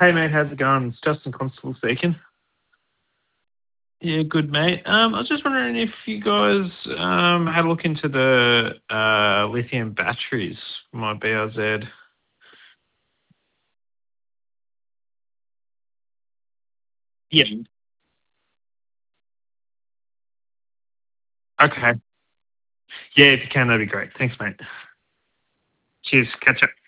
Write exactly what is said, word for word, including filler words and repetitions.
Hey mate, how's it going? It's Justin Constable speaking. Yeah, good mate. Um, I was just wondering if you guys um had a look into the uh lithium batteries for my B R Z. Yeah. Okay. Yeah, if you can, that'd be great. Thanks, mate. Cheers. Catch up.